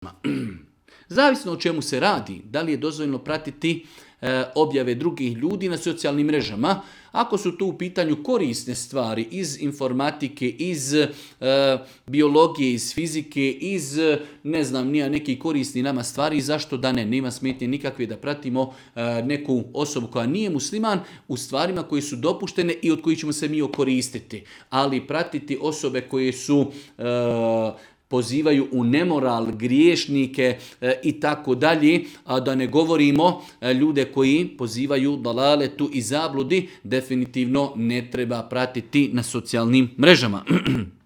Zavisno o čemu se radi, da li je dozvoljeno pratiti objave drugih ljudi na socijalnim mrežama. Ako su tu u pitanju korisne stvari iz informatike, iz biologije, iz fizike, iz ne znam nija neki korisni nama stvari, zašto da ne? Nema smetnje nikakve da pratimo neku osobu koja nije musliman u stvarima koje su dopuštene i od kojih ćemo se mi okoristiti. Ali pratiti osobe koje su pozivaju u nemoral, griješnike i tako dalje, a da ne govorimo ljude koji pozivaju dalaletu i zabludi, definitivno ne treba pratiti na socijalnim mrežama.